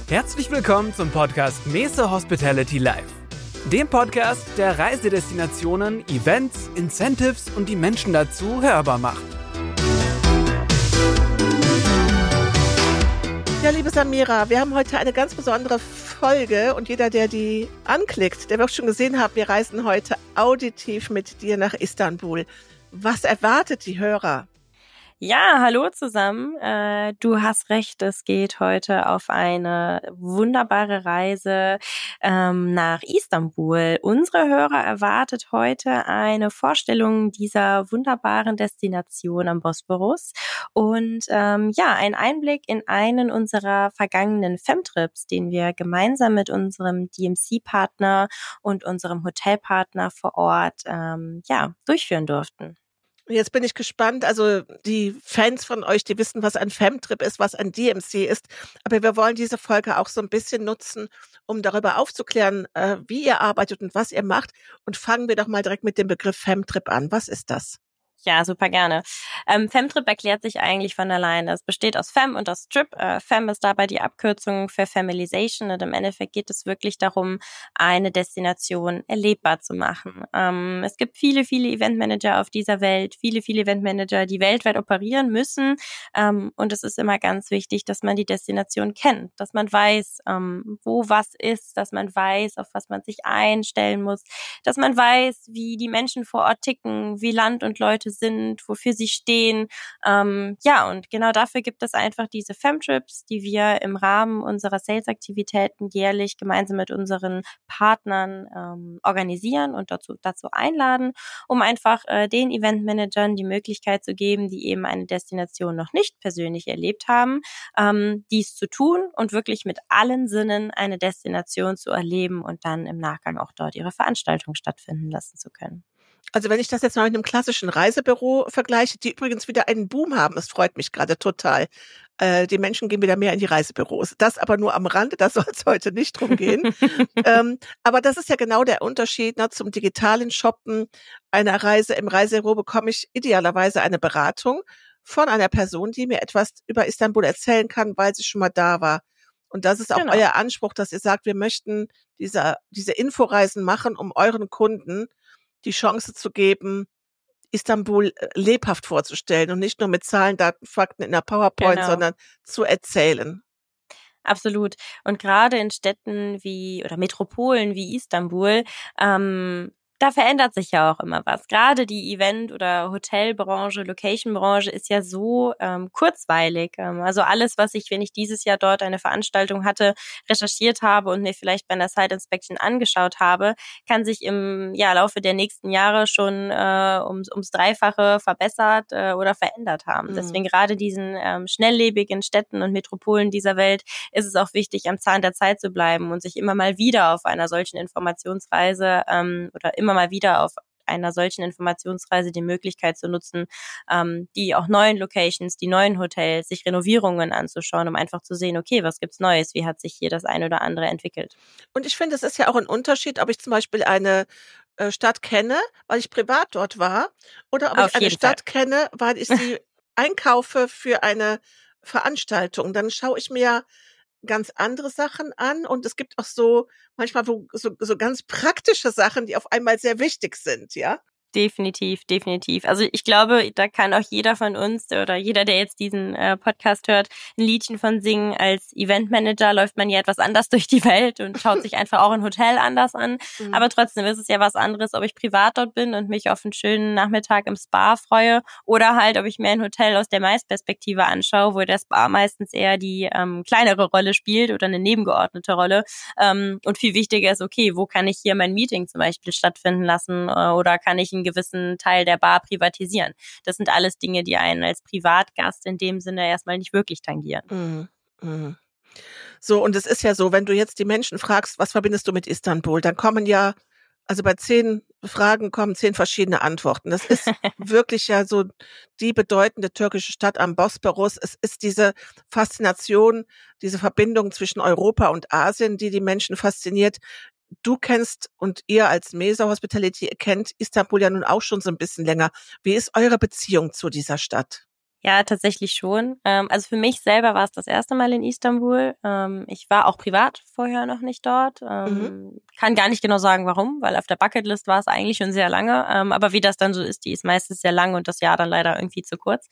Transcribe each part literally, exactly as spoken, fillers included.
Herzlich willkommen zum Podcast Mesa Hospitality Live, dem Podcast, der Reisedestinationen, Events, Incentives und die Menschen dazu hörbar macht. Ja, liebe Samira, wir haben heute eine ganz besondere Folge und jeder, der die anklickt, der wird schon gesehen haben, wir reisen heute auditiv mit dir nach Istanbul. Was erwartet die Hörer? Ja, hallo zusammen. Äh, du hast recht, es geht heute auf eine wunderbare Reise ähm, nach Istanbul. Unsere Hörer erwartet heute eine Vorstellung dieser wunderbaren Destination am Bosporus und ähm, ja, ein Einblick in einen unserer vergangenen Femtrips, den wir gemeinsam mit unserem D M C-Partner und unserem Hotelpartner vor Ort ähm, ja durchführen durften. Jetzt bin ich gespannt, also die Fans von euch, die wissen, was ein Femtrip ist, was ein D M C ist, aber wir wollen diese Folge auch so ein bisschen nutzen, um darüber aufzuklären, äh, wie ihr arbeitet und was ihr macht, und fangen wir doch mal direkt mit dem Begriff Femtrip an. Was ist das? Ja, super gerne. Ähm, Femtrip erklärt sich eigentlich von alleine. Es besteht aus Fem und aus Trip. Äh, Fem ist dabei die Abkürzung für Familization und im Endeffekt geht es wirklich darum, eine Destination erlebbar zu machen. Ähm, es gibt viele, viele Eventmanager auf dieser Welt, viele, viele Eventmanager, die weltweit operieren müssen, ähm, und es ist immer ganz wichtig, dass man die Destination kennt, dass man weiß, ähm, wo was ist, dass man weiß, auf was man sich einstellen muss, dass man weiß, wie die Menschen vor Ort ticken, wie Land und Leute sind, wofür sie stehen. Ähm, ja, und genau dafür gibt es einfach diese Femtrips, die wir im Rahmen unserer Sales-Aktivitäten jährlich gemeinsam mit unseren Partnern ähm, organisieren und dazu, dazu einladen, um einfach äh, den Eventmanagern die Möglichkeit zu geben, die eben eine Destination noch nicht persönlich erlebt haben, ähm, dies zu tun und wirklich mit allen Sinnen eine Destination zu erleben und dann im Nachgang auch dort ihre Veranstaltung stattfinden lassen zu können. Also wenn ich das jetzt mal mit einem klassischen Reisebüro vergleiche, die übrigens wieder einen Boom haben, es freut mich gerade total. Äh, die Menschen gehen wieder mehr in die Reisebüros. Das aber nur am Rande, da soll es heute nicht drum gehen. ähm, aber das ist ja genau der Unterschied, ne, zum digitalen Shoppen einer Reise. Im Reisebüro bekomme ich idealerweise eine Beratung von einer Person, die mir etwas über Istanbul erzählen kann, weil sie schon mal da war. Und das ist auch Genau. euer Anspruch, dass ihr sagt, wir möchten diese, diese Inforeisen machen, um euren Kunden die Chance zu geben, Istanbul lebhaft vorzustellen und nicht nur mit Zahlen, Daten, Fakten in der PowerPoint, Genau. sondern zu erzählen. Absolut. Und gerade in Städten wie oder Metropolen wie Istanbul, ähm, da verändert sich ja auch immer was. Gerade die Event- oder Hotelbranche, Location-Branche ist ja so ähm, kurzweilig. Ähm, also alles, was ich, wenn ich dieses Jahr dort eine Veranstaltung hatte, recherchiert habe und mir vielleicht bei einer Site Inspection angeschaut habe, kann sich im ja, Laufe der nächsten Jahre schon äh, ums, ums Dreifache verbessert äh, oder verändert haben. Mhm. Deswegen gerade diesen ähm, schnelllebigen Städten und Metropolen dieser Welt ist es auch wichtig, am Zahn der Zeit zu bleiben und sich immer mal wieder auf einer solchen Informationsreise ähm, oder immer mal wieder auf einer solchen Informationsreise die Möglichkeit zu nutzen, ähm, die auch neuen Locations, die neuen Hotels, sich Renovierungen anzuschauen, um einfach zu sehen, okay, was gibt's Neues, wie hat sich hier das eine oder andere entwickelt. Und ich finde, es ist ja auch ein Unterschied, ob ich zum Beispiel eine äh, Stadt kenne, weil ich privat dort war, oder ob Auf ich eine jeden Stadt Fall. kenne, weil ich sie einkaufe für eine Veranstaltung. Dann schaue ich mir ganz andere Sachen an und es gibt auch so manchmal wo, so, so ganz praktische Sachen, die auf einmal sehr wichtig sind, ja? Definitiv, definitiv. Also ich glaube, da kann auch jeder von uns oder jeder, der jetzt diesen äh, Podcast hört, ein Liedchen von singen. Als Eventmanager läuft man ja etwas anders durch die Welt und schaut sich einfach auch ein Hotel anders an. Mhm. Aber trotzdem ist es ja was anderes, ob ich privat dort bin und mich auf einen schönen Nachmittag im Spa freue oder halt, ob ich mir ein Hotel aus der Maisperspektive anschaue, wo der Spa meistens eher die ähm, kleinere Rolle spielt oder eine nebengeordnete Rolle. Ähm, und viel wichtiger ist, okay, wo kann ich hier mein Meeting zum Beispiel stattfinden lassen äh, oder kann ich einen gewissen Teil der Bar privatisieren. Das sind alles Dinge, die einen als Privatgast in dem Sinne erstmal nicht wirklich tangieren. Mhm. Mhm. So, und es ist ja so, wenn du jetzt die Menschen fragst, was verbindest du mit Istanbul, dann kommen ja, also bei zehn Fragen kommen zehn verschiedene Antworten. Das ist wirklich ja so die bedeutende türkische Stadt am Bosporus. Es ist diese Faszination, diese Verbindung zwischen Europa und Asien, die die Menschen fasziniert. Du kennst und ihr als Mesa Hospitality kennt Istanbul ja nun auch schon so ein bisschen länger. Wie ist eure Beziehung zu dieser Stadt? Ja, tatsächlich schon. Ähm, also für mich selber war es das erste Mal in Istanbul. Ähm, ich war auch privat vorher noch nicht dort. Ähm, Mhm. Kann gar nicht genau sagen, warum, weil auf der Bucketlist war es eigentlich schon sehr lange. Ähm, aber wie das dann so ist, die ist meistens sehr lang und das Jahr dann leider irgendwie zu kurz.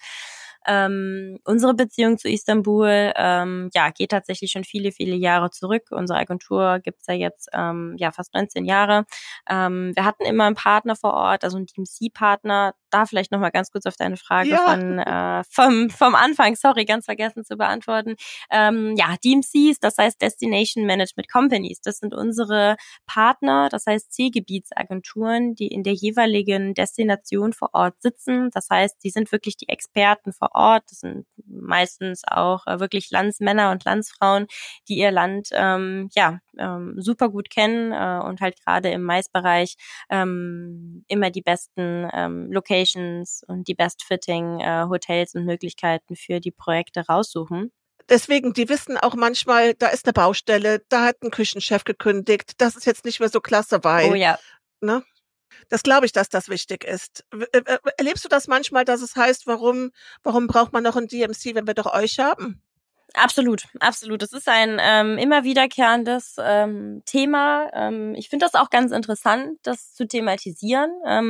Ähm, unsere Beziehung zu Istanbul, ähm, ja, geht tatsächlich schon viele, viele Jahre zurück. Unsere Agentur gibt's ja jetzt ähm, ja fast neunzehn Jahre. Ähm, wir hatten immer einen Partner vor Ort, also einen D M C-Partner. Da vielleicht nochmal ganz kurz auf deine Frage Ja. von äh, vom vom Anfang, sorry, ganz vergessen zu beantworten. Ähm, ja, D M Cs, das heißt Destination Management Companies, das sind unsere Partner, das heißt Zielgebietsagenturen, die in der jeweiligen Destination vor Ort sitzen. Das heißt, die sind wirklich die Experten vor Ort. Das sind meistens auch äh, wirklich Landsmänner und Landsfrauen, die ihr Land ähm, ja ähm, super gut kennen äh, und halt gerade im Maisbereich ähm, immer die besten ähm, Locations und die best-fitting äh, Hotels und Möglichkeiten für die Projekte raussuchen. Deswegen, die wissen auch manchmal, da ist eine Baustelle, da hat ein Küchenchef gekündigt, das ist jetzt nicht mehr so klasse, weil, Oh ja. ne? Das glaube ich, dass das wichtig ist. W- äh, Erlebst du das manchmal, dass es heißt, warum, warum braucht man noch ein D M C, wenn wir doch euch haben? Absolut, absolut. Das ist ein ähm, immer wiederkehrendes ähm, Thema. Ähm, ich finde das auch ganz interessant, das zu thematisieren,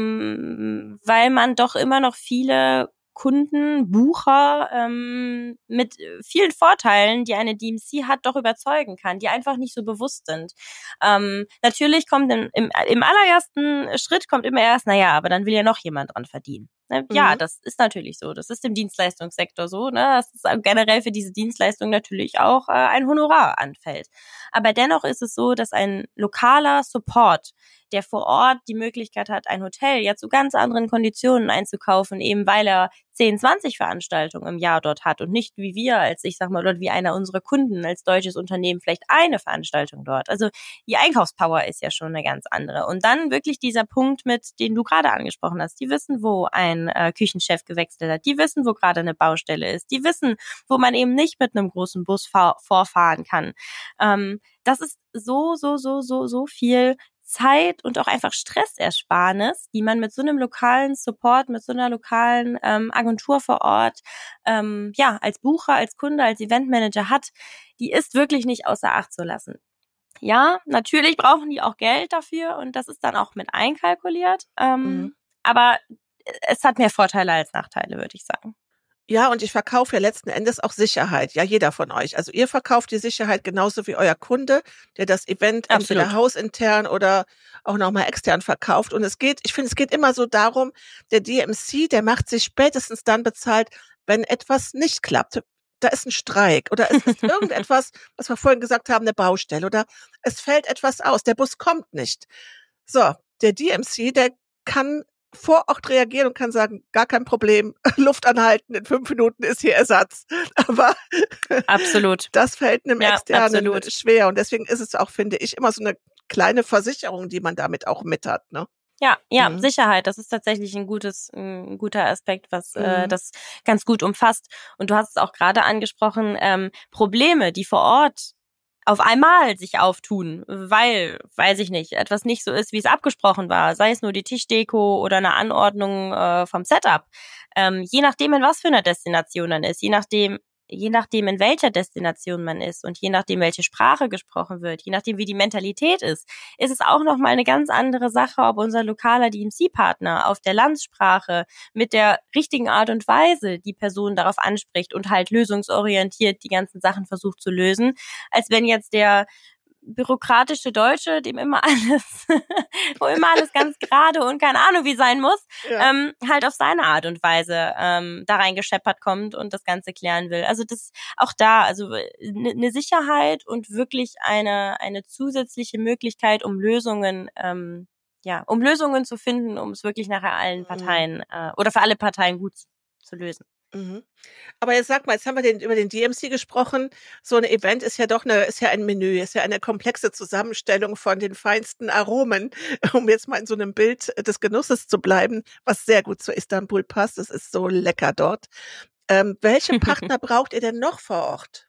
ähm, weil man doch immer noch viele Kunden, Bucher ähm, mit vielen Vorteilen, die eine D M C hat, doch überzeugen kann, die einfach nicht so bewusst sind. Ähm, natürlich kommt im, im, im allerersten Schritt kommt immer erst, naja, aber dann will ja noch jemand dran verdienen. Ja, Mhm. das ist natürlich so. Das ist im Dienstleistungssektor so. Ne? Das ist generell für diese Dienstleistung natürlich auch äh, ein Honorar anfällt. Aber dennoch ist es so, dass ein lokaler Support, der vor Ort die Möglichkeit hat, ein Hotel ja zu ganz anderen Konditionen einzukaufen, eben weil er zehn, zwanzig Veranstaltungen im Jahr dort hat und nicht wie wir, als ich sag mal, oder wie einer unserer Kunden als deutsches Unternehmen vielleicht eine Veranstaltung dort. Also die Einkaufspower ist ja schon eine ganz andere. Und dann wirklich dieser Punkt mit, den du gerade angesprochen hast. Die wissen, wo ein äh, Küchenchef gewechselt hat. Die wissen, wo gerade eine Baustelle ist. Die wissen, wo man eben nicht mit einem großen Bus fahr- vorfahren kann. Ähm, das ist so, so, so, so, so viel Zeit und auch einfach Stressersparnis, die man mit so einem lokalen Support, mit so einer lokalen ähm, Agentur vor Ort, ähm, ja, als Bucher, als Kunde, als Eventmanager hat, die ist wirklich nicht außer Acht zu lassen. Ja, natürlich brauchen die auch Geld dafür und das ist dann auch mit einkalkuliert, ähm, Mhm. aber es hat mehr Vorteile als Nachteile, würde ich sagen. Ja, und ich verkaufe ja letzten Endes auch Sicherheit. Ja, jeder von euch. Also ihr verkauft die Sicherheit genauso wie euer Kunde, der das Event entweder Absolut. hausintern oder auch nochmal extern verkauft. Und es geht, ich finde, es geht immer so darum, der D M C, der macht sich spätestens dann bezahlt, wenn etwas nicht klappt. Da ist ein Streik oder es ist irgendetwas, was wir vorhin gesagt haben, eine Baustelle oder es fällt etwas aus, der Bus kommt nicht. So, der D M C, der kann vor Ort reagieren und kann sagen, gar kein Problem, Luft anhalten, in fünf Minuten ist hier Ersatz. Aber Absolut. das fällt einem Ja, Externen absolut. schwer. Und deswegen ist es auch, finde ich, immer so eine kleine Versicherung, die man damit auch mit hat. Ne? Ja, ja, Mhm. Sicherheit, das ist tatsächlich ein gutes, ein guter Aspekt, was äh, Mhm. das ganz gut umfasst. Und du hast es auch gerade angesprochen, ähm, Probleme, die vor Ort auf einmal sich auftun, weil, weiß ich nicht, etwas nicht so ist, wie es abgesprochen war, sei es nur die Tischdeko oder eine Anordnung äh, vom Setup. Ähm, je nachdem, in was für einer Destination man ist, je nachdem, je nachdem, in welcher Destination man ist und je nachdem, welche Sprache gesprochen wird, je nachdem, wie die Mentalität ist, ist es auch nochmal eine ganz andere Sache, ob unser lokaler D M C-Partner auf der Landessprache mit der richtigen Art und Weise die Person darauf anspricht und halt lösungsorientiert die ganzen Sachen versucht zu lösen, als wenn jetzt der bürokratische Deutsche, dem immer alles, wo immer alles ganz gerade und keine Ahnung wie sein muss, Ja. ähm, halt auf seine Art und Weise ähm, da reingescheppert kommt und das Ganze klären will. Also das auch da, also eine ne Sicherheit und wirklich eine eine zusätzliche Möglichkeit, um Lösungen ähm, ja, um Lösungen zu finden, um es wirklich nachher allen Parteien äh, oder für alle Parteien gut zu, zu lösen. Mhm. Aber jetzt sag mal, jetzt haben wir den, über den D M C gesprochen. So ein Event ist ja doch eine, ist ja ein Menü, ist ja eine komplexe Zusammenstellung von den feinsten Aromen, um jetzt mal in so einem Bild des Genusses zu bleiben, was sehr gut zu Istanbul passt. Es ist so lecker dort. Ähm, welche Partner braucht ihr denn noch vor Ort?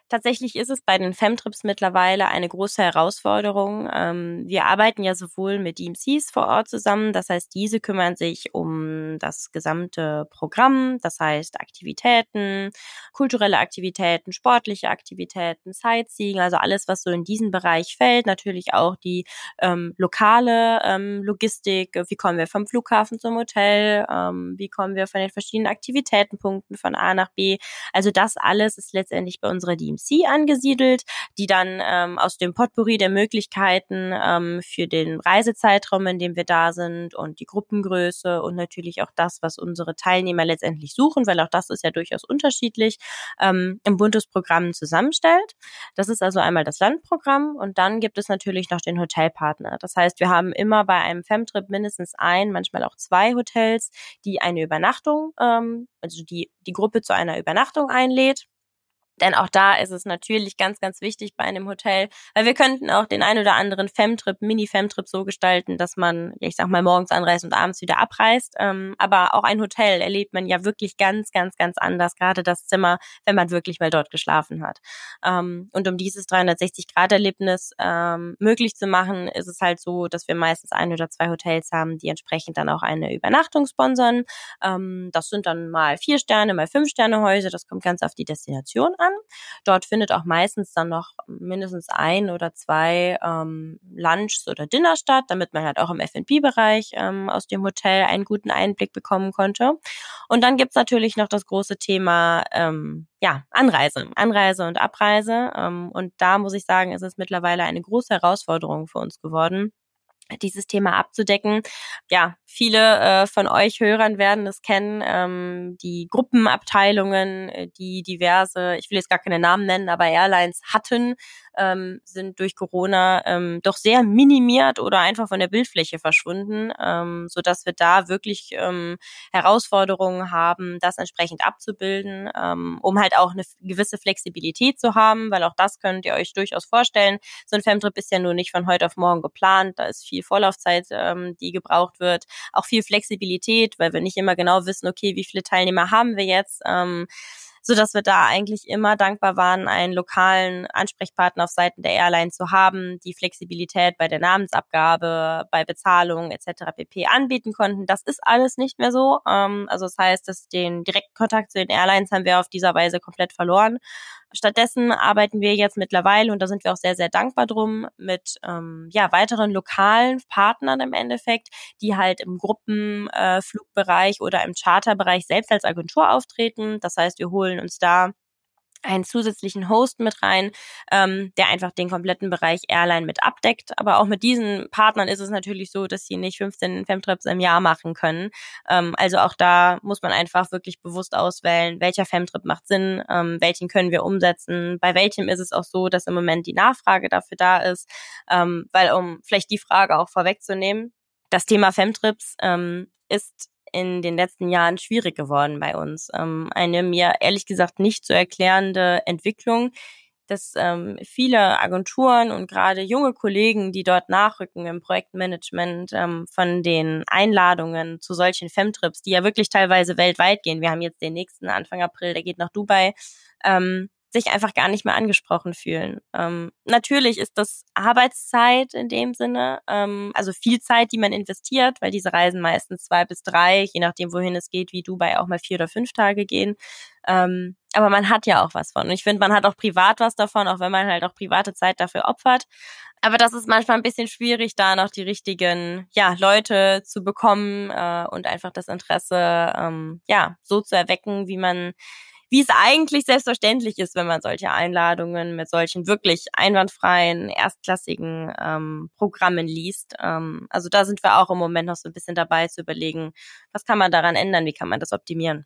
Tatsächlich ist es bei den Femtrips mittlerweile eine große Herausforderung. Ähm, wir arbeiten ja sowohl mit D M Cs vor Ort zusammen, das heißt, diese kümmern sich um das gesamte Programm, das heißt Aktivitäten, kulturelle Aktivitäten, sportliche Aktivitäten, Sightseeing, also alles, was so in diesen Bereich fällt. Natürlich auch die ähm, lokale ähm, Logistik, wie kommen wir vom Flughafen zum Hotel, ähm, wie kommen wir von den verschiedenen Aktivitätenpunkten von A nach B. Also das alles ist letztendlich bei unserer D M C angesiedelt, die dann ähm, aus dem Potpourri der Möglichkeiten ähm, für den Reisezeitraum, in dem wir da sind und die Gruppengröße und natürlich auch das, was unsere Teilnehmer letztendlich suchen, weil auch das ist ja durchaus unterschiedlich, ähm, im Bundesprogramm zusammenstellt. Das ist also einmal das Landprogramm und dann gibt es natürlich noch den Hotelpartner. Das heißt, wir haben immer bei einem Femtrip mindestens ein, manchmal auch zwei Hotels, die eine Übernachtung, ähm, also die die Gruppe zu einer Übernachtung einlädt. Denn auch da ist es natürlich ganz, ganz wichtig bei einem Hotel, weil wir könnten auch den ein oder anderen Femtrip, Mini-Femtrip so gestalten, dass man, ich sag mal, morgens anreist und abends wieder abreist. Ähm, aber auch ein Hotel erlebt man ja wirklich ganz, ganz, ganz anders, gerade das Zimmer, wenn man wirklich mal dort geschlafen hat. Ähm, und um dieses dreihundertsechzig-Grad-Erlebnis ähm, möglich zu machen, ist es halt so, dass wir meistens ein oder zwei Hotels haben, die entsprechend dann auch eine Übernachtung sponsern. Ähm, das sind dann mal vier Sterne, mal fünf Sterne Häuser. Das kommt ganz auf die Destination an. Dort findet auch meistens dann noch mindestens ein oder zwei ähm, Lunchs oder Dinner statt, damit man halt auch im F und B-Bereich ähm, aus dem Hotel einen guten Einblick bekommen konnte. Und dann gibt's natürlich noch das große Thema ähm, ja Anreise, Anreise und Abreise. Ähm, und da muss ich sagen, ist es mittlerweile eine große Herausforderung für uns geworden, dieses Thema abzudecken. Ja, viele äh, von euch Hörern werden es kennen, ähm, die Gruppenabteilungen, die diverse, ich will jetzt gar keine Namen nennen, aber Airlines hatten, ähm, sind durch Corona ähm, doch sehr minimiert oder einfach von der Bildfläche verschwunden, ähm, sodass wir da wirklich ähm, Herausforderungen haben, das entsprechend abzubilden, ähm, um halt auch eine gewisse Flexibilität zu haben, weil auch das könnt ihr euch durchaus vorstellen. So ein Femtrip ist ja nur nicht von heute auf morgen geplant, da ist viel Vorlaufzeit, ähm, die gebraucht wird, auch viel Flexibilität, weil wir nicht immer genau wissen, okay, wie viele Teilnehmer haben wir jetzt, ähm, so dass wir da eigentlich immer dankbar waren, einen lokalen Ansprechpartner auf Seiten der Airline zu haben, die Flexibilität bei der Namensabgabe, bei Bezahlung et cetera pp. Anbieten konnten. Das ist alles nicht mehr so. Also das heißt, dass den direkten Kontakt zu den Airlines haben wir auf dieser Weise komplett verloren. Stattdessen arbeiten wir jetzt mittlerweile, und da sind wir auch sehr, sehr dankbar drum, mit ähm, ja weiteren lokalen Partnern im Endeffekt, die halt im Gruppenflugbereich äh, oder im Charterbereich selbst als Agentur auftreten. Das heißt, wir holen uns da einen zusätzlichen Host mit rein, ähm, der einfach den kompletten Bereich Airline mit abdeckt. Aber auch mit diesen Partnern ist es natürlich so, dass sie nicht fünfzehn Femtrips im Jahr machen können. Ähm, also auch da muss man einfach wirklich bewusst auswählen, welcher Femtrip macht Sinn, ähm, welchen können wir umsetzen. Bei welchem ist es auch so, dass im Moment die Nachfrage dafür da ist. Ähm, weil, um vielleicht die Frage auch vorwegzunehmen, das Thema Femtrips ähm, ist in den letzten Jahren schwierig geworden bei uns. Ähm, eine mir ehrlich gesagt nicht zu erklärende Entwicklung, dass ähm, viele Agenturen und gerade junge Kollegen, die dort nachrücken im Projektmanagement, ähm, von den Einladungen zu solchen Femtrips, die ja wirklich teilweise weltweit gehen, wir haben jetzt den nächsten Anfang April, der geht nach Dubai, ähm, sich einfach gar nicht mehr angesprochen fühlen. Ähm, natürlich ist das Arbeitszeit in dem Sinne, ähm, also viel Zeit, die man investiert, weil diese Reisen meistens zwei bis drei, je nachdem wohin es geht, wie Dubai auch mal vier oder fünf Tage gehen. Ähm, aber man hat ja auch was von. Und ich finde, man hat auch privat was davon, auch wenn man halt auch private Zeit dafür opfert. Aber das ist manchmal ein bisschen schwierig, da noch die richtigen ja Leute zu bekommen äh, und einfach das Interesse ähm, ja so zu erwecken, wie man wie es eigentlich selbstverständlich ist, wenn man solche Einladungen mit solchen wirklich einwandfreien, erstklassigen ähm, Programmen liest. Ähm, also da sind wir auch im Moment noch so ein bisschen dabei zu überlegen, was kann man daran ändern, wie kann man das optimieren.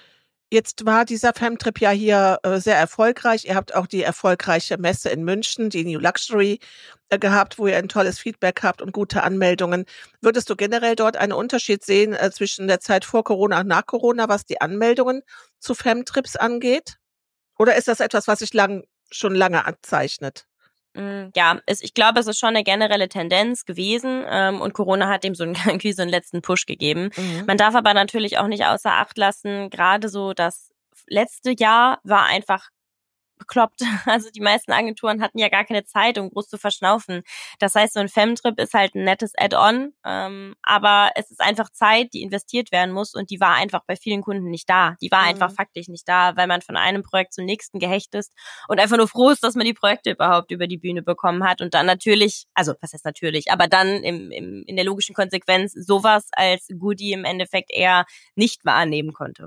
Jetzt war dieser Femtrip ja hier äh, sehr erfolgreich. Ihr habt auch die erfolgreiche Messe in München, die New Luxury, äh, gehabt, wo ihr ein tolles Feedback habt und gute Anmeldungen. Würdest du generell dort einen Unterschied sehen äh, zwischen der Zeit vor Corona und nach Corona, was die Anmeldungen zu Femtrips angeht? Oder ist das etwas, was sich lang, schon lange abzeichnet? Ja, es, ich glaube, es ist schon eine generelle Tendenz gewesen ähm, und Corona hat dem so einen, irgendwie so einen letzten Push gegeben. Mhm. Man darf aber natürlich auch nicht außer Acht lassen, gerade so das letzte Jahr war einfach bekloppt. Also die meisten Agenturen hatten ja gar keine Zeit, um groß zu verschnaufen. Das heißt, so ein Femtrip ist halt ein nettes Add-on, ähm, aber es ist einfach Zeit, die investiert werden muss und die war einfach bei vielen Kunden nicht da. Die war mhm. einfach faktisch nicht da, weil man von einem Projekt zum nächsten gehecht ist und einfach nur froh ist, dass man die Projekte überhaupt über die Bühne bekommen hat und dann natürlich, also was heißt natürlich, aber dann im, im, in der logischen Konsequenz sowas als Goodie im Endeffekt eher nicht wahrnehmen konnte.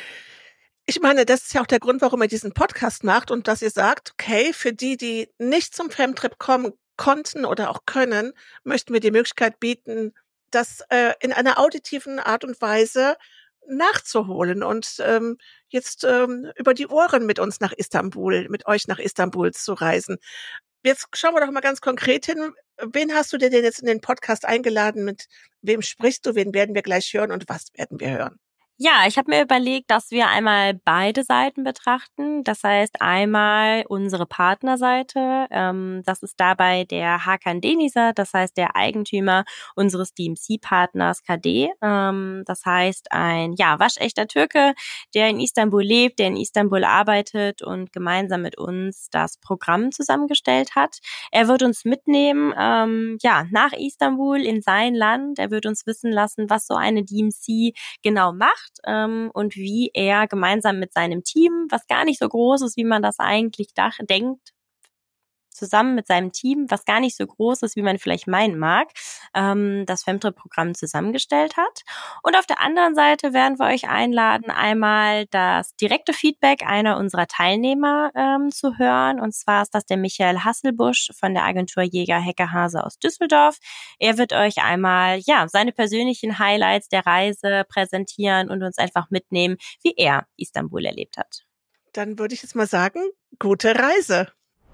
Ich meine, das ist ja auch der Grund, warum ihr diesen Podcast macht und dass ihr sagt, okay, für die, die nicht zum Femtrip kommen konnten oder auch können, möchten wir die Möglichkeit bieten, das äh, in einer auditiven Art und Weise nachzuholen und ähm, jetzt ähm, über die Ohren mit uns nach Istanbul, mit euch nach Istanbul zu reisen. Jetzt schauen wir doch mal ganz konkret hin. Wen hast du dir denn jetzt in den Podcast eingeladen? Mit wem sprichst du? Wen werden wir gleich hören und was werden wir hören? Ja, ich habe mir überlegt, dass wir einmal beide Seiten betrachten. Das heißt einmal unsere Partnerseite. Ähm, das ist dabei der Hakan Denizar, das heißt der Eigentümer unseres D M C-Partners K D. Ähm, das heißt ein ja waschechter Türke, der in Istanbul lebt, der in Istanbul arbeitet und gemeinsam mit uns das Programm zusammengestellt hat. Er wird uns mitnehmen ähm, ja nach Istanbul in sein Land. Er wird uns wissen lassen, was so eine D M C genau macht. Ähm, und wie er gemeinsam mit seinem Team, was gar nicht so groß ist, wie man das eigentlich dach, denkt, zusammen mit seinem Team, was gar nicht so groß ist, wie man vielleicht meinen mag, ähm, das Femtrip-Programm zusammengestellt hat. Und auf der anderen Seite werden wir euch einladen, einmal das direkte Feedback einer unserer Teilnehmer ähm, zu hören. Und zwar ist das der Michael Hasselbusch von der Agentur Jäger Hecke-Hase aus Düsseldorf. Er wird euch einmal ja seine persönlichen Highlights der Reise präsentieren und uns einfach mitnehmen, wie er Istanbul erlebt hat. Dann würde ich jetzt mal sagen, gute Reise.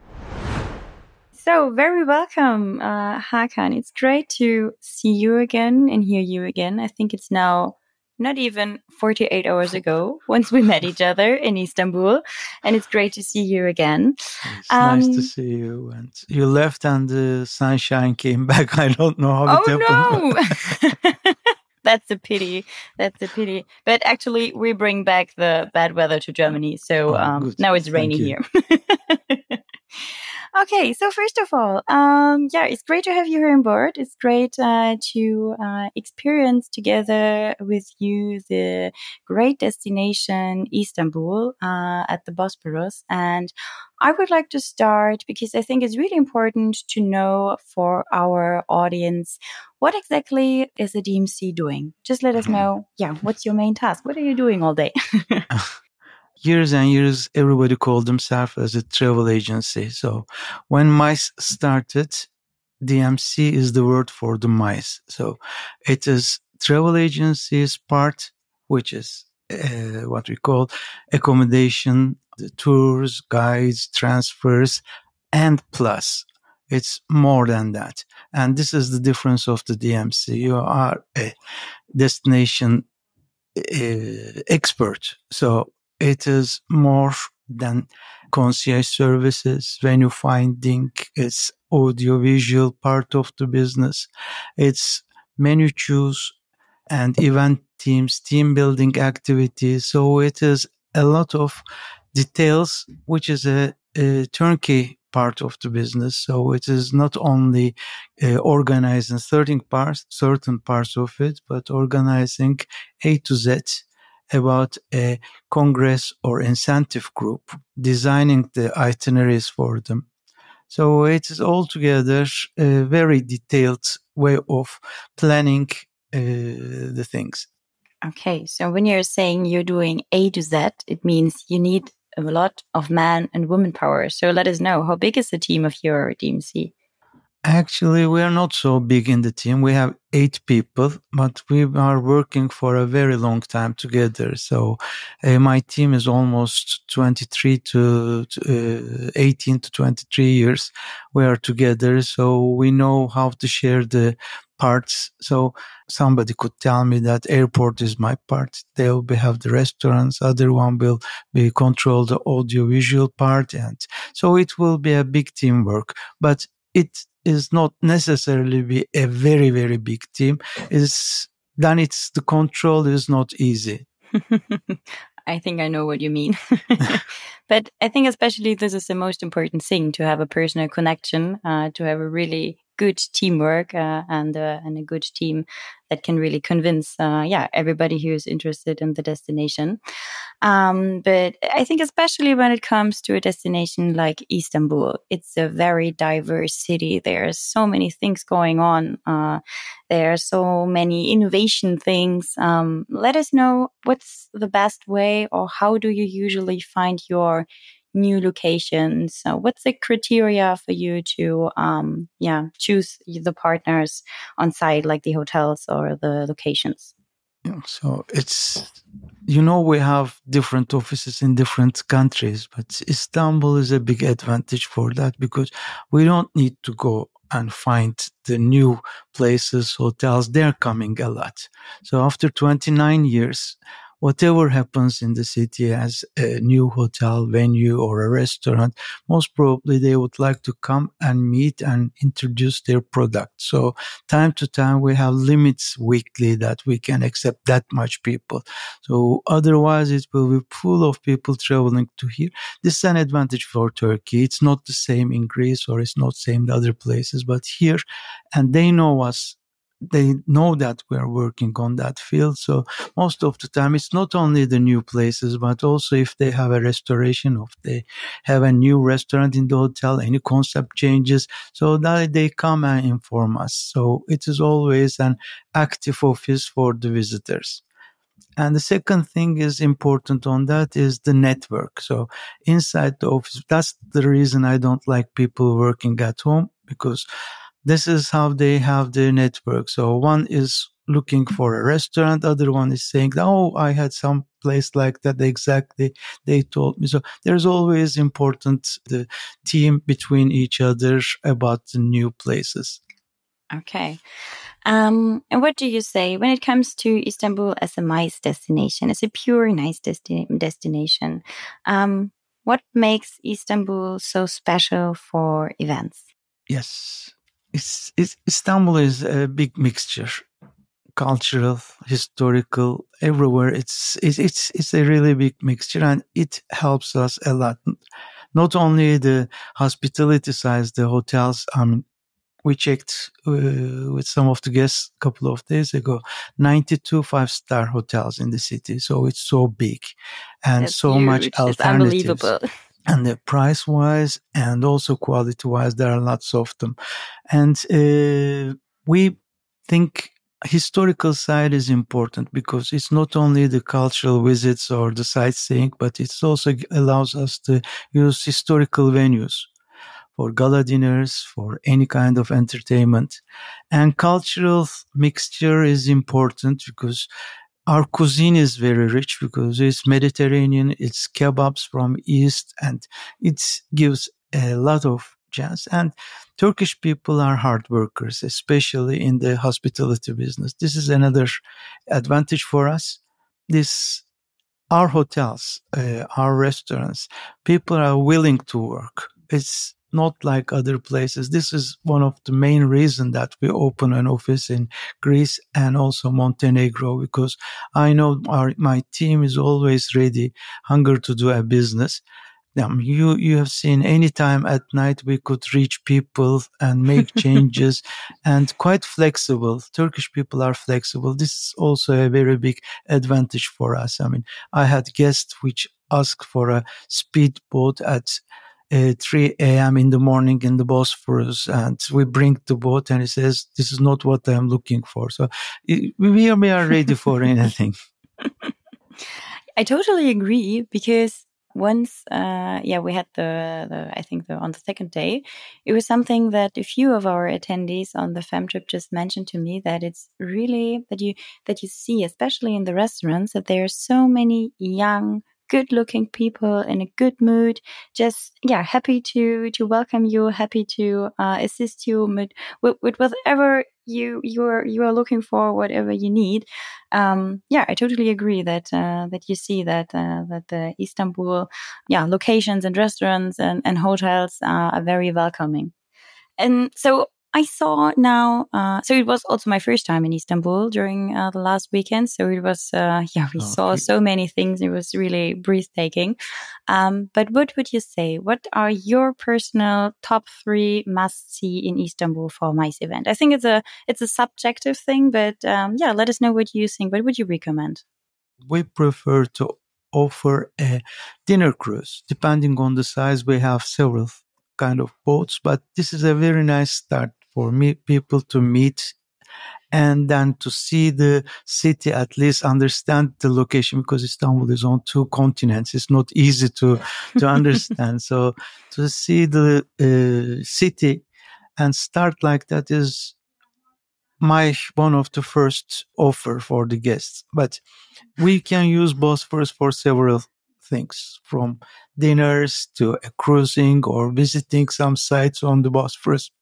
So, very welcome, uh, Hakan. It's great to see you again and hear you again. I think it's now not even forty-eight hours ago once we met each other in Istanbul, and it's great to see you again. It's um, nice to see you. And you left and the sunshine came back. I don't know how it oh happened. No! That's a pity. That's a pity. But actually, we bring back the bad weather to Germany. So oh, um, now it's rainy here. Okay, so first of all, um, yeah, it's great to have you here on board. It's great uh, to uh, experience together with you the great destination Istanbul uh, at the Bosporus. And I would like to start because I think it's really important to know for our audience, what exactly is the D M C doing? Just let us know, yeah, what's your main task? What are you doing all day? Years and years, everybody called themselves as a travel agency. So when MICE started, D M C is the word for the MICE. So it is travel agencies part, which is uh, what we call accommodation, the tours, guides, transfers, and plus. It's more than that. And this is the difference of the D M C. You are a destination uh, expert. So it is more than concierge services, venue finding, it's audiovisual part of the business, it's menu choose and event teams, team building activities. So it is a lot of details, which is a, a turnkey part of the business. So it is not only uh, organizing certain parts, certain parts of it, but organizing A to Z about a congress or incentive group, designing the itineraries for them. So it is altogether a very detailed way of planning uh, the things. Okay, so when you're saying you're doing A to Z, it means you need a lot of man and woman power. So let us know, how big is the team of your D M C? Actually, we are not so big in the team. We have eight people, but we are working for a very long time together. So uh, my team is almost twenty-three to uh, eighteen to twenty-three years. We are together. So we know how to share the parts. So somebody could tell me that airport is my part. They'll be have the restaurants. Other one will be control the audiovisual part. And so it will be a big teamwork, but it is not necessarily be a very, very big team. Is then it's the control is not easy. I think I know what you mean. But I think especially this is the most important thing, to have a personal connection, uh, to have a really good teamwork uh, and, uh, and a good team that can really convince, uh, yeah, everybody who is interested in the destination. Um, but I think especially when it comes to a destination like Istanbul, it's a very diverse city. There are so many things going on. Uh, there are so many innovation things. Um, let us know what's the best way, or how do you usually find your new locations? So what's the criteria for you to, um, yeah, choose the partners on site, like the hotels or the locations? Yeah, so it's, you know, we have different offices in different countries, but Istanbul is a big advantage for that, because we don't need to go and find the new places, hotels. They're coming a lot. So after twenty-nine years, whatever happens in the city as a new hotel venue or a restaurant, most probably they would like to come and meet and introduce their product. So time to time we have limits weekly that we can accept that much people. So otherwise it will be full of people traveling to here. This is an advantage for Turkey. It's not the same in Greece, or it's not the same in other places, but here, and they know us. They know that we are working on that field. So most of the time, it's not only the new places, but also if they have a restoration, if they have a new restaurant in the hotel, any concept changes, so that they come and inform us. So it is always an active office for the visitors. And the second thing is important on that is the network. So inside the office, that's the reason I don't like people working at home, because this is how they have their network. So one is looking for a restaurant, other one is saying, oh, I had some place like that exactly, they told me. So there's always important the team between each other about the new places. Okay. Um, and what do you say when it comes to Istanbul as a nice destination, as a pure nice desti- destination? Um, what makes Istanbul so special for events? Yes. It's, it's, Istanbul is a big mixture, cultural, historical, everywhere. It's, it's, it's, it's a really big mixture, and it helps us a lot. Not only the hospitality side, the hotels, I mean, we checked uh, with some of the guests a couple of days ago, ninety-two five-star hotels in the city. So it's so big and That's so huge. much alternatives. It's unbelievable. And the price-wise and also quality-wise, there are lots of them. And uh, we think historical side is important, because it's not only the cultural visits or the sightseeing, but it also allows us to use historical venues for gala dinners, for any kind of entertainment. And cultural mixture is important, because our cuisine is very rich, because it's Mediterranean, it's kebabs from East, and it gives a lot of chance. And Turkish people are hard workers, especially in the hospitality business. This is another advantage for us. This, our hotels, uh, our restaurants, people are willing to work. It's not like other places. This is one of the main reasons that we open an office in Greece and also Montenegro, because I know our, my team is always ready, hunger to do a business. Um, you, you have seen anytime at night we could reach people and make changes and quite flexible. Turkish people are flexible. This is also a very big advantage for us. I mean, I had guests which asked for a speedboat at Uh, three a.m. in the morning in the Bosphorus, and we bring the boat and he says, this is not what I'm looking for. So it, we, are, we are ready for anything. I totally agree, because once, uh, yeah, we had the, the, I think the, on the second day, it was something that a few of our attendees on the fam trip just mentioned to me, that it's really, that you, that you see, especially in the restaurants, that there are so many young, good-looking people in a good mood, just yeah, happy to to welcome you, happy to uh, assist you with, with, with whatever you you are you are looking for, whatever you need. Um, yeah, I totally agree that uh, that you see that uh, that the Istanbul yeah locations and restaurants and, and hotels uh, are very welcoming. And so I saw now, uh, so it was also my first time in Istanbul during uh, the last weekend. So it was, uh, yeah, we Okay. saw so many things. It was really breathtaking. Um, but what would you say? What are your personal top three must see in Istanbul for a MICE event? I think it's a, it's a subjective thing, but um, yeah, let us know what you think. What would you recommend? We prefer to offer a dinner cruise. Depending on the size, we have several kind of boats, but this is a very nice start for me, people to meet and then to see the city, at least understand the location, because Istanbul is on two continents. It's not easy to, to understand. So to see the uh, city and start like that is my one of the first offer for the guests. But we can use Bosphorus for several things, from dinners to a cruising or visiting some sites on the Bosphorus.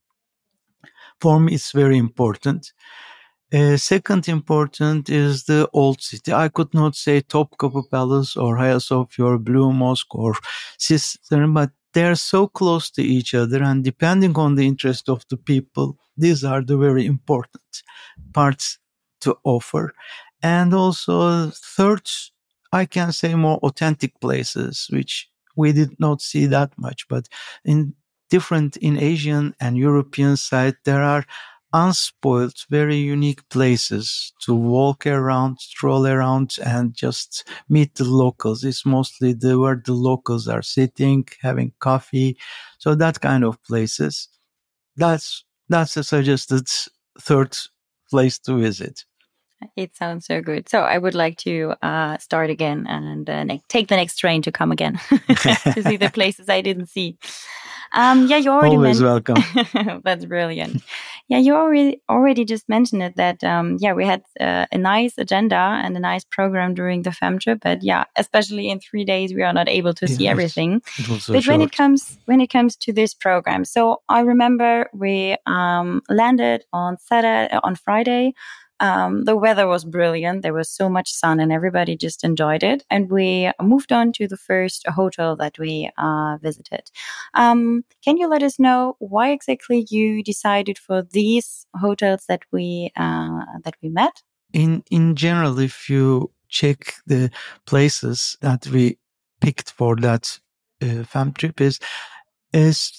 For me, it's very important. Uh, second important is the old city. I could not say Topkapı Palace or Hagia Sophia or Blue Mosque or Cistern, but they're so close to each other, and depending on the interest of the people, these are the very important parts to offer. And also third, I can say more authentic places, which we did not see that much, but in different in Asian and European side, there are unspoiled, very unique places to walk around, stroll around, and just meet the locals. It's mostly the, where the locals are sitting, having coffee. So that kind of places. That's, that's a suggested third place to visit. It sounds so good. So I would like to uh, start again and uh, ne- take the next train to come again to see the places I didn't see. Um, yeah, you already Always men- welcome. That's brilliant. Yeah, you already already just mentioned it that um, yeah, we had uh, a nice agenda and a nice program during the Fem trip, but yeah, especially in three days we are not able to see Yes, everything. it was so But when it short. comes when it comes to this program, so I remember we um, landed on Saturday on Friday. Um, the weather was brilliant. There was so much sun and everybody just enjoyed it. And we moved on to the first hotel that we uh, visited. Um, can you let us know why exactly you decided for these hotels that we uh, that we met? In in general, if you check the places that we picked for that uh, fam trip, is is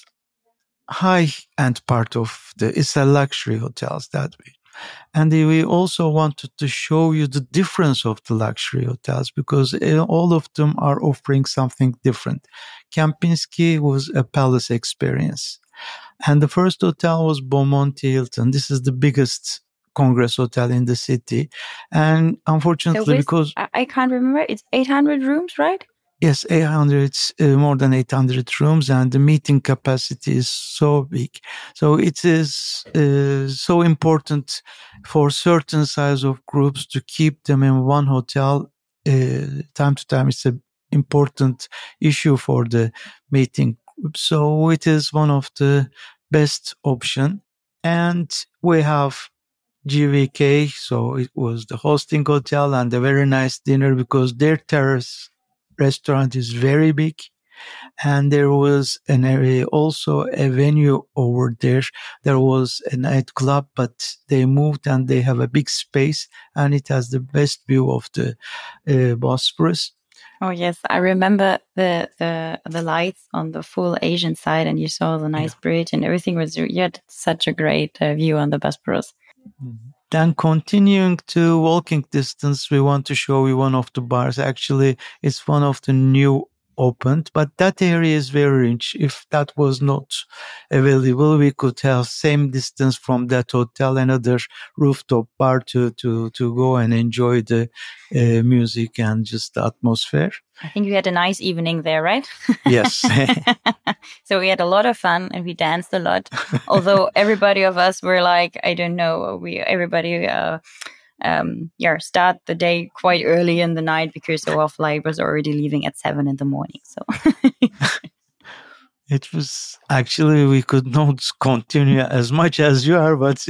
high end part of the it's a luxury hotels that we. And we also wanted to show you the difference of the luxury hotels, because all of them are offering something different. Kempinski was a palace experience. And the first hotel was Beaumont Hilton. This is the biggest Congress hotel in the city. And unfortunately, So with- because... I, I can't remember, it's eight hundred rooms, right? Yes, eight hundred, uh, more than eight hundred rooms, and the meeting capacity is so big. So it is uh, so important for certain size of groups to keep them in one hotel. Uh, time to time, it's an important issue for the meeting group. So it is one of the best option. And we have G V K, so it was the hosting hotel and a very nice dinner, because their terrace restaurant is very big, and there was an area, also a venue over there. There was a nightclub, but they moved and they have a big space, and it has the best view of the uh, Bosphorus. Oh yes, I remember the the the lights on the full Asian side, and you saw the nice yeah. bridge, and everything was you had such a great uh, view on the Bosphorus. Mm-hmm. Then continuing to walking distance, we want to show you one of the bars. Actually, it's one of the new opened, but that area is very rich. If that was not available, we could have same distance from that hotel, another rooftop bar to, to, to go and enjoy the uh, music and just the atmosphere. I think we had a nice evening there, right? Yes. So we had a lot of fun and we danced a lot. Although everybody of us were like, I don't know, we everybody uh, um, yeah start the day quite early in the night because our flight was already leaving at seven in the morning. So it was actually we could not continue as much as you are, but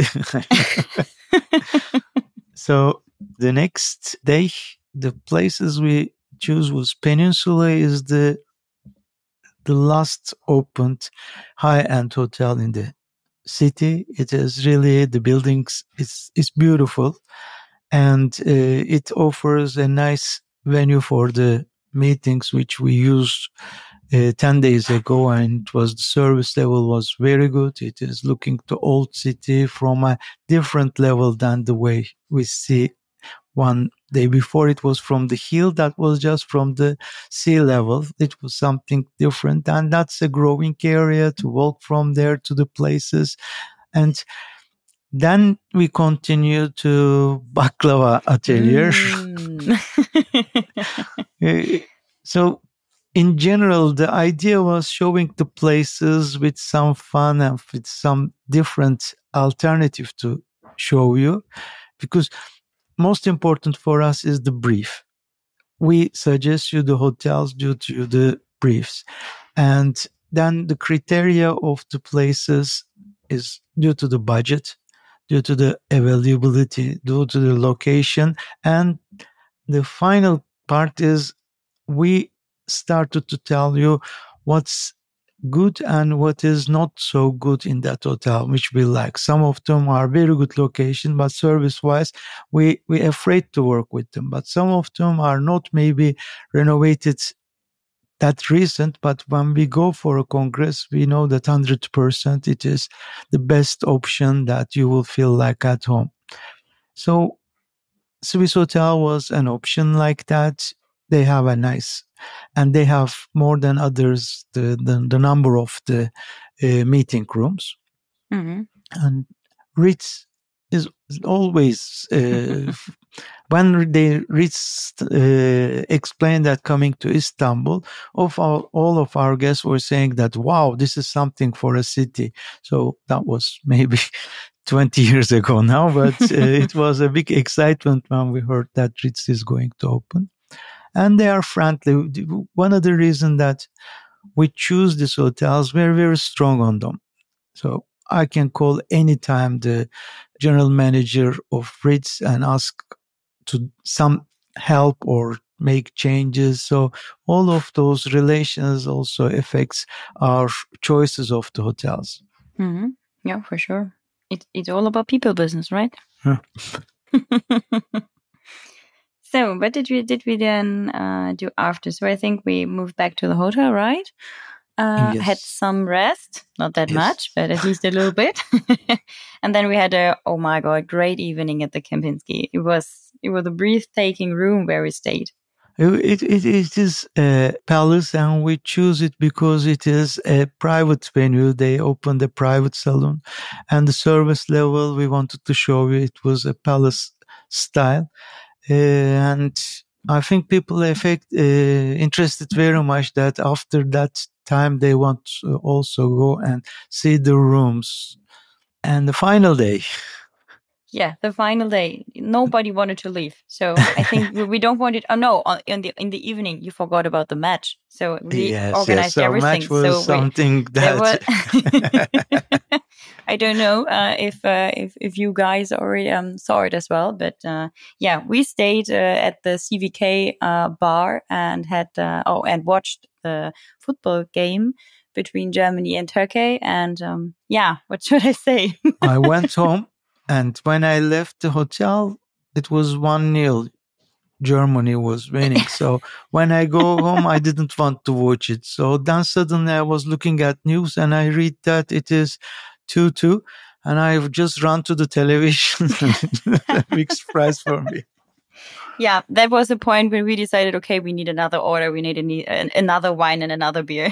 so the next day, the places we choose was Peninsula is the the last opened high-end hotel in the city. It is really, the buildings, it's, it's beautiful. And uh, it offers a nice venue for the meetings, which we used uh, ten days ago, and it was, the service level was very good. It is looking to old city from a different level than the way we see one day before. It was from the hill, that was just from the sea level. It was something different, and that's a growing area to walk from there to the places. And then we continue to baklava atelier. Mm. So in general, the idea was showing the places with some fun and with some different alternative to show you, because most important for us is the brief. We suggest you the hotels due to the briefs. And then the criteria of the places is due to the budget, due to the availability, due to the location. And the final part is we started to tell you what's good and what is not so good in that hotel, which we like. Some of them are very good location, but service-wise, we, we're afraid to work with them. But some of them are not maybe renovated that recent, but when we go for a congress, we know that one hundred percent it is the best option that you will feel like at home. So Swiss Hotel was an option like that. They have a nice, and they have more than others, the, the, the number of the uh, meeting rooms. Mm-hmm. And Ritz is always, uh, when they Ritz uh, explained that coming to Istanbul, of our, all of our guests were saying that, wow, this is something for a city. So that was maybe twenty years ago now, but uh, it was a big excitement when we heard that Ritz is going to open. And they are friendly. One of the reasons that we choose these hotels, we're very strong on them. So I can call anytime the general manager of Ritz and ask to some help or make changes. So all of those relations also affects our choices of the hotels. Mm-hmm. Yeah, for sure. It, it's all about people business, right? Huh. So, what did we did we then uh, do after? So, I think we moved back to the hotel, right? Uh, yes. Had some rest, not that yes. much, but at least a little bit. And then we had a oh my god, great evening at the Kempinski. It was it was a breathtaking room where we stayed. It it it is a palace, and we choose it because it is a private venue. They opened a private salon, and the service level we wanted to show you it was a palace style. Uh, and I think people affect, uh, interested very much that after that time they want to also go and see the rooms. And the final day. Yeah, the final day. Nobody wanted to leave. So I think we don't want it. Oh no, in the in the evening you forgot about the match. So we yes, organized yes. So everything. Match was so something we, that. Was, I don't know uh, if uh, if if you guys already um, saw it as well, but uh, yeah, we stayed uh, at the C V K uh, bar and had uh, oh and watched the football game between Germany and Turkey. And um, yeah, what should I say? I went home. And when I left the hotel, it was one nil. Germany was winning. So when I go home, I didn't want to watch it. So then suddenly I was looking at news and I read that it is two two. And I just ran to the television. A big surprise for me. Yeah, that was the point when we decided, okay, we need another order. We need a, another wine and another beer.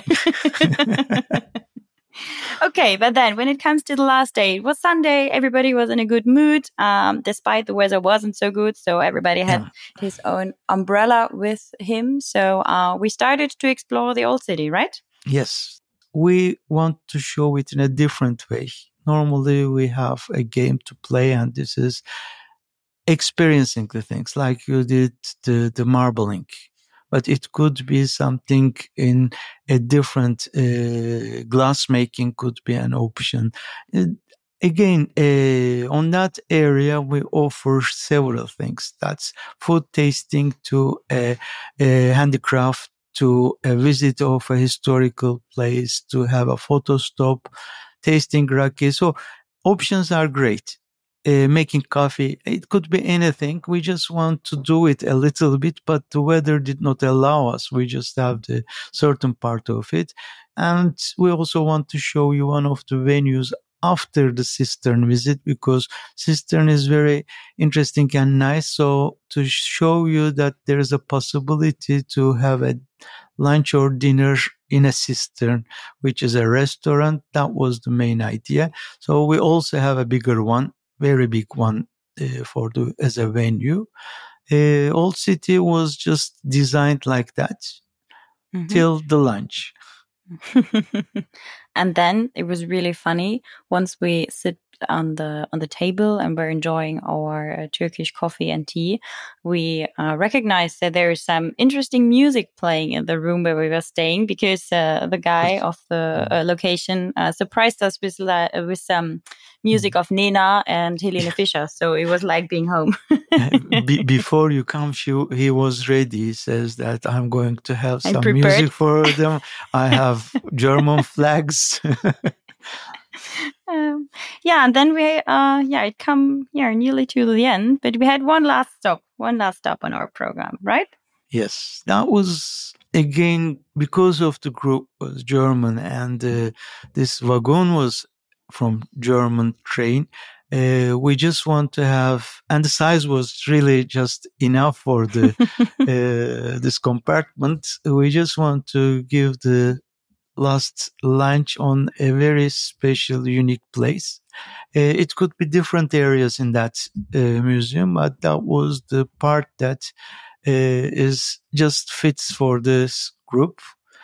Okay, but then when it comes to the last day, it was Sunday. Everybody was in a good mood, um, despite the weather wasn't so good. So everybody had yeah. his own umbrella with him. So uh, we started to explore the old city, right? Yes. We want to show it in a different way. Normally we have a game to play, and this is experiencing the things like you did the, the marbling. But it could be something in a different uh, glass making could be an option. Uh, again, uh, on that area, we offer several things. That's food tasting to a, a handicraft, to a visit of a historical place, to have a photo stop, tasting raki. So options are great. Uh, making coffee, it could be anything. We just want to do it a little bit, but the weather did not allow us. We just have the certain part of it. And we also want to show you one of the venues after the cistern visit, because cistern is very interesting and nice. So to show you that there is a possibility to have a lunch or dinner in a cistern, which is a restaurant, that was the main idea. So we also have a bigger one, very big one uh, for the as a venue. Uh, Old City was just designed like that mm-hmm. till the lunch. And then it was really funny once we sit on the on the table and we're enjoying our uh, Turkish coffee and tea. We uh, recognized that there is some interesting music playing in the room where we were staying, because uh, the guy of the uh, location uh, surprised us with uh, with some music of Nena and Helene Fischer. So it was like being home. Be- before you come, she, he was ready. He says that I'm going to have some prepared. music for them. I have German flags. um, yeah, and then we, uh, yeah, it come yeah nearly to the end, but we had one last stop, one last stop on our program, right? Yes, that was again because of the group was German, and uh, this wagon was from German train. Uh, we just want to have, and the size was really just enough for the uh, this compartment. We just want to give the last lunch on a very special, unique place. Uh, it could be different areas in that uh, museum, but that was the part that uh, is just fits for this group.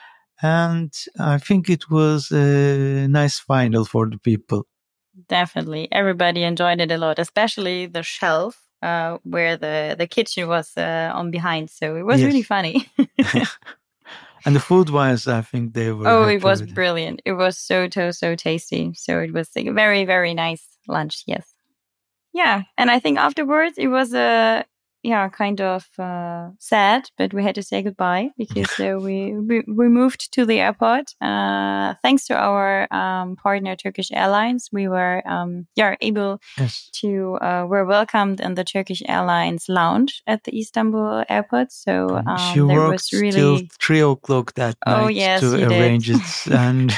And I think it was a nice final for the people. Definitely. Everybody enjoyed it a lot, especially the shelf uh, where the, the kitchen was uh, on behind. So it was Yes. really funny. And the food-wise, I think they were Oh, happy it was with it. brilliant. It was so, so, so tasty. So it was a very, very nice lunch. Yes. Yeah. And I think afterwards it was a, yeah, kind of uh, sad, but we had to say goodbye because uh, we, we we moved to the airport. Uh, thanks to our um, partner Turkish Airlines, we were um, yeah able Yes. to uh, were welcomed in the Turkish Airlines lounge at the Istanbul airport. So um, she there worked was really till three o'clock that Oh, night yes, to you did. arrange it. And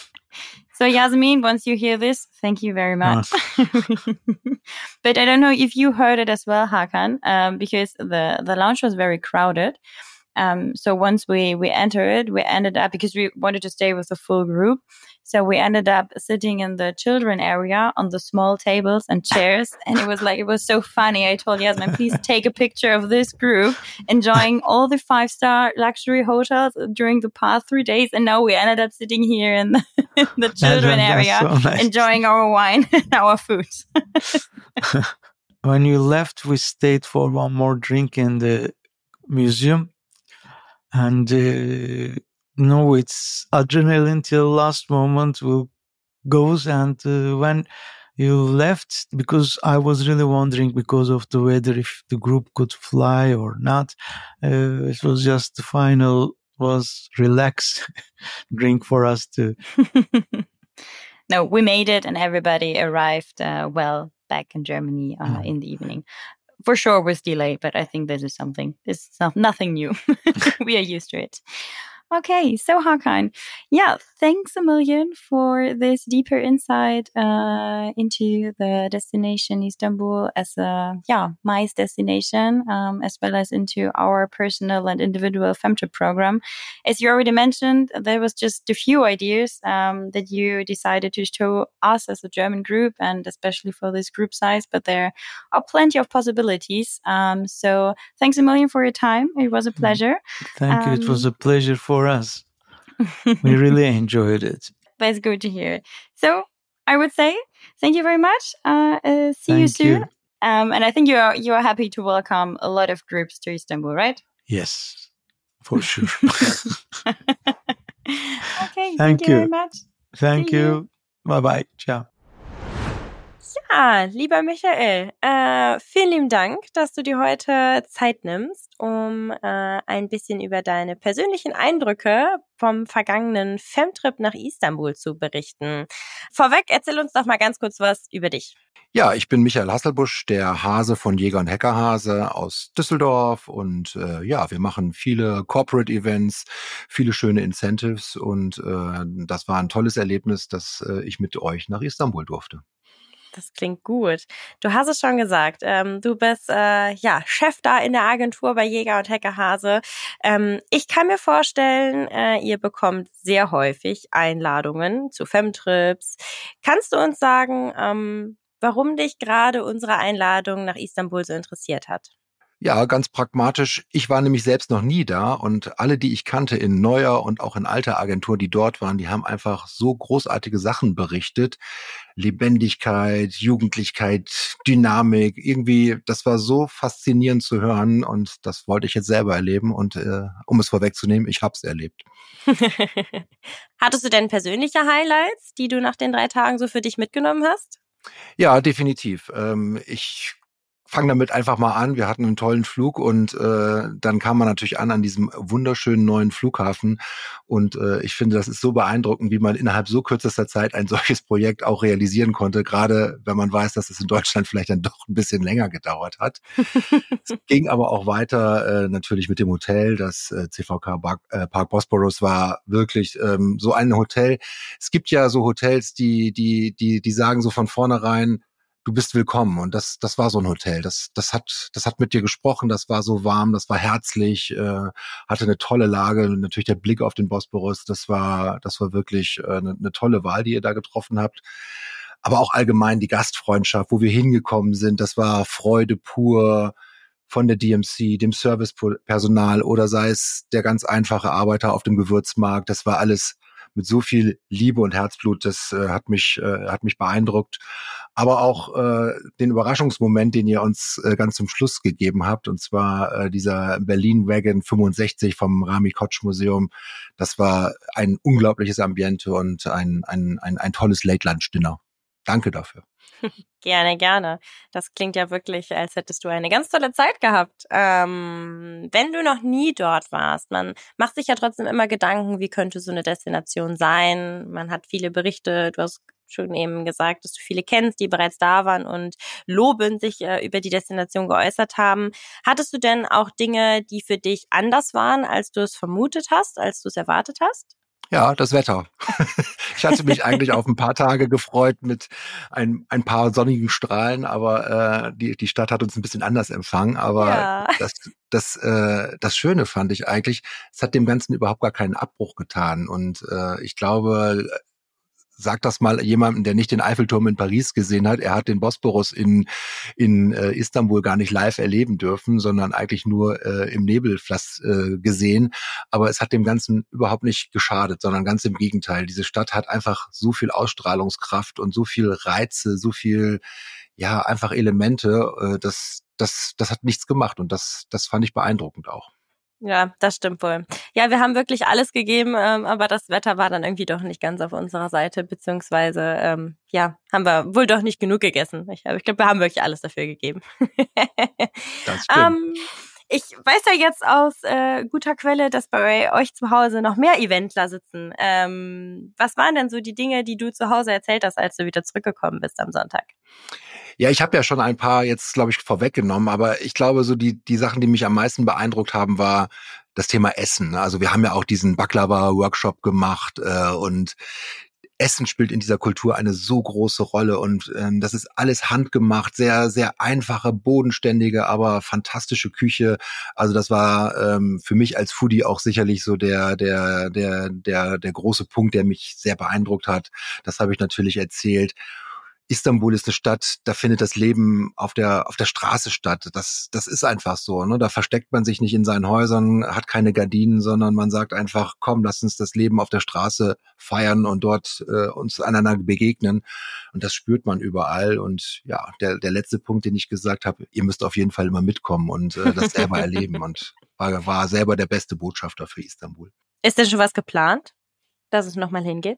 So Yasmin, once you hear this, thank you very much. Ah. But I don't know if you heard it as well, Hakan, um, because the, the lounge was very crowded. Um, so once we, we entered, we ended up, because we wanted to stay with the full group. So we ended up sitting in the children area on the small tables and chairs. And it was like, it was so funny. I told Yasmin, please take a picture of this group enjoying all the five star luxury hotels during the past three days. And now we ended up sitting here in the, in the children that's area, so nice. enjoying our wine and our food. when you left, we stayed for one more drink in the museum. And uh, no, it's adrenaline till last moment will goes. And uh, when you left, because I was really wondering because of the weather if the group could fly or not. Uh, it was just the final was relax drink for us too. No, we made it, and everybody arrived uh, well back in Germany uh, Mm. in the evening. For sure with delay, but I think this is something. This is not, nothing new. We are used to it. Okay, so Hakan, yeah, thanks a million for this deeper insight uh, into the destination Istanbul as a yeah MICE destination, um, as well as into our personal and individual FemTrip program. As you already mentioned, there was just a few ideas um, that you decided to show us as a German group, and especially for this group size. But there are plenty of possibilities. Um, so thanks a million for your time. It was a pleasure. Thank you. It Um, was a pleasure for us. We really enjoyed it. That's good to hear. So I would say thank you very much. Uh, uh, see you Thank soon. you. Um, and I think you are you are happy to welcome a lot of groups to Istanbul, right? Yes, for sure. Okay. Thank, Thank you very you. much. Thank See you. you. Bye bye. Ciao. Ja, lieber Michael, äh, vielen lieben Dank, dass du dir heute Zeit nimmst, um äh, ein bisschen über deine persönlichen Eindrücke vom vergangenen Femtrip nach Istanbul zu berichten. Vorweg, erzähl uns doch mal ganz kurz was über dich. Ja, ich bin Michael Hasselbusch, der Hase von Jäger und Heckerhase aus Düsseldorf und äh, ja, wir machen viele Corporate Events, viele schöne Incentives und äh, das war ein tolles Erlebnis, dass äh, ich mit euch nach Istanbul durfte. Das klingt gut. Du hast es schon gesagt, ähm, du bist äh, ja Chef da in der Agentur bei Jäger und Heckerhase. Ähm, ich kann mir vorstellen, äh, ihr bekommt sehr häufig Einladungen zu Femtrips. Kannst du uns sagen, ähm, warum dich gerade unsere Einladung nach Istanbul so interessiert hat? Ja, ganz pragmatisch. Ich war nämlich selbst noch nie da und alle, die ich kannte in neuer und auch in alter Agentur, die dort waren, die haben einfach so großartige Sachen berichtet. Lebendigkeit, Jugendlichkeit, Dynamik, irgendwie, das war so faszinierend zu hören und das wollte ich jetzt selber erleben und äh, um es vorwegzunehmen, ich habe es erlebt. Hattest du denn persönliche Highlights, die du nach den drei Tagen so für dich mitgenommen hast? Ja, definitiv. Ähm, ich fange damit einfach mal an. Wir hatten einen tollen Flug und äh, dann kam man natürlich an an diesem wunderschönen neuen Flughafen und äh, ich finde, das ist so beeindruckend, wie man innerhalb so kürzester Zeit ein solches Projekt auch realisieren konnte, gerade wenn man weiß, dass es in Deutschland vielleicht dann doch ein bisschen länger gedauert hat. Es ging aber auch weiter äh, natürlich mit dem Hotel. Das äh, C V K Park, äh, Park Bosporus war wirklich ähm, so ein Hotel. Es gibt ja so Hotels, die die die die sagen so von vornherein, du bist willkommen. Und das, das war so ein Hotel. Das, das hat, das hat mit dir gesprochen. Das war so warm. Das war herzlich, äh, hatte eine tolle Lage. Natürlich der Blick auf den Bosporus. Das war, das war wirklich äh, eine, eine tolle Wahl, die ihr da getroffen habt. Aber auch allgemein die Gastfreundschaft, wo wir hingekommen sind. Das war Freude pur von der D M C, dem Servicepersonal oder sei es der ganz einfache Arbeiter auf dem Gewürzmarkt. Das war alles mit so viel Liebe und Herzblut, das äh, hat mich äh, hat mich beeindruckt. Aber auch äh, den Überraschungsmoment, den ihr uns äh, ganz zum Schluss gegeben habt, und zwar äh, dieser Berlin Wagon fünfundsechzig vom Rami Koç Museum. Das war ein unglaubliches Ambiente und ein ein ein, ein tolles Late-Lunch-Dinner. Danke dafür. Gerne, gerne. Das klingt ja wirklich, als hättest du eine ganz tolle Zeit gehabt. Ähm, wenn du noch nie dort warst, man macht sich ja trotzdem immer Gedanken, wie könnte so eine Destination sein. Man hat viele Berichte, du hast schon eben gesagt, dass du viele kennst, die bereits da waren und lobend sich äh, über die Destination geäußert haben. Hattest du denn auch Dinge, die für dich anders waren, als du es vermutet hast, als du es erwartet hast? Ja, das Wetter. Ich hatte mich eigentlich auf ein paar Tage gefreut mit ein, ein paar sonnigen Strahlen, aber äh, die, die Stadt hat uns ein bisschen anders empfangen. Aber ja. das, das, äh, das Schöne fand ich eigentlich, es hat dem Ganzen überhaupt gar keinen Abbruch getan. Und äh, ich glaube, sag das mal jemandem, der nicht den Eiffelturm in Paris gesehen hat. Er hat den Bosporus in in äh, Istanbul gar nicht live erleben dürfen, sondern eigentlich nur äh, im Nebelflass äh, gesehen. Aber es hat dem Ganzen überhaupt nicht geschadet, sondern ganz im Gegenteil. Diese Stadt hat einfach so viel Ausstrahlungskraft und so viel Reize, so viel, ja, einfach Elemente. Äh, das das das hat nichts gemacht und das das fand ich beeindruckend auch. Ja, das stimmt wohl. Ja, wir haben wirklich alles gegeben, ähm, aber das Wetter war dann irgendwie doch nicht ganz auf unserer Seite, beziehungsweise, ähm, ja, haben wir wohl doch nicht genug gegessen. Ich, ich glaube, wir haben wirklich alles dafür gegeben. Das stimmt. ähm, ich weiß ja jetzt aus äh, guter Quelle, dass bei euch zu Hause noch mehr Eventler sitzen. Ähm, was waren denn so die Dinge, die du zu Hause erzählt hast, als du wieder zurückgekommen bist am Sonntag? Ja, ich habe ja schon ein paar jetzt, glaube ich, vorweggenommen, aber ich glaube, so die die Sachen, die mich am meisten beeindruckt haben, war das Thema Essen. Also wir haben ja auch diesen Baklava-Workshop gemacht äh, und Essen spielt in dieser Kultur eine so große Rolle und ähm, das ist alles handgemacht, sehr, sehr einfache, bodenständige, aber fantastische Küche. Also das war ähm, für mich als Foodie auch sicherlich so der, der, der, der, der große Punkt, der mich sehr beeindruckt hat. Das habe ich natürlich erzählt. Istanbul ist eine Stadt, da findet das Leben auf der auf der Straße statt. Das das ist einfach so, ne? Da versteckt man sich nicht in seinen Häusern, hat keine Gardinen, sondern man sagt einfach, komm, lass uns das Leben auf der Straße feiern und dort äh, uns einander begegnen. Und das spürt man überall. Und ja, der der letzte Punkt, den ich gesagt habe, ihr müsst auf jeden Fall immer mitkommen und äh, das selber erleben. Und war, war selber der beste Botschafter für Istanbul. Ist denn schon was geplant, dass es nochmal hingeht?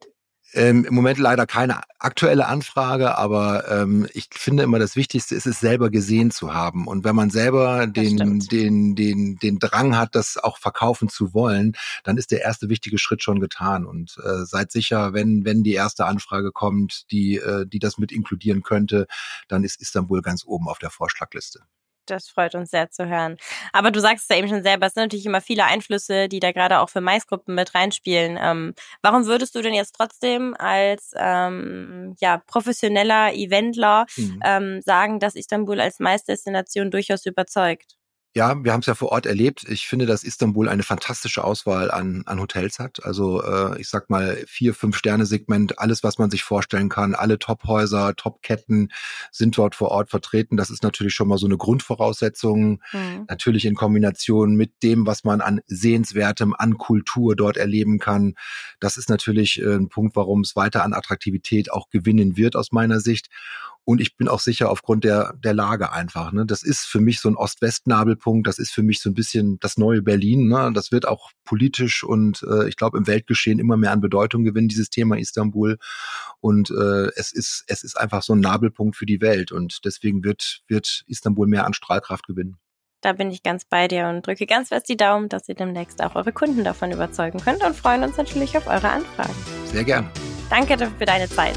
Ähm, Im Moment leider keine aktuelle Anfrage, aber ähm, ich finde immer, das Wichtigste ist es, selber gesehen zu haben. Und wenn man selber den, den, den, den Drang hat, das auch verkaufen zu wollen, dann ist der erste wichtige Schritt schon getan. Und äh, seid sicher, wenn, wenn die erste Anfrage kommt, die, äh, die das mit inkludieren könnte, dann ist Istanbul ganz oben auf der Vorschlagliste. Das freut uns sehr zu hören. Aber du sagst es ja eben schon selber, es sind natürlich immer viele Einflüsse, die da gerade auch für Maisgruppen mit reinspielen. Ähm, warum würdest du denn jetzt trotzdem als ähm, ja professioneller Eventler mhm. ähm, sagen, dass Istanbul als Maisdestination durchaus überzeugt? Ja, wir haben es ja vor Ort erlebt. Ich finde, dass Istanbul eine fantastische Auswahl an, an Hotels hat. Also äh, ich sag mal vier, fünf Sterne-Segment, alles, was man sich vorstellen kann. Alle Top-Häuser, Top-Ketten sind dort vor Ort vertreten. Das ist natürlich schon mal so eine Grundvoraussetzung. Mhm. Natürlich in Kombination mit dem, was man an Sehenswertem, an Kultur dort erleben kann. Das ist natürlich äh, ein Punkt, warum es weiter an Attraktivität auch gewinnen wird aus meiner Sicht. Und ich bin auch sicher aufgrund der der Lage einfach. Ne, das ist für mich so ein Ost-West-Nabelpunkt. Das ist für mich so ein bisschen das neue Berlin. Ne, das wird auch politisch und äh, ich glaube im Weltgeschehen immer mehr an Bedeutung gewinnen, dieses Thema Istanbul. Und äh, es ist es ist einfach so ein Nabelpunkt für die Welt. Und deswegen wird wird Istanbul mehr an Strahlkraft gewinnen. Da bin ich ganz bei dir und drücke ganz fest die Daumen, dass ihr demnächst auch eure Kunden davon überzeugen könnt und freuen uns natürlich auf eure Anfragen. Sehr gerne. Danke für deine Zeit.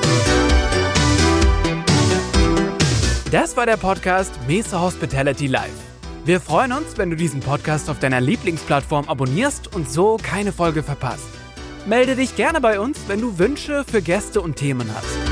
Das war der Podcast Mesa Hospitality Live. Wir freuen uns, wenn du diesen Podcast auf deiner Lieblingsplattform abonnierst und so keine Folge verpasst. Melde dich gerne bei uns, wenn du Wünsche für Gäste und Themen hast.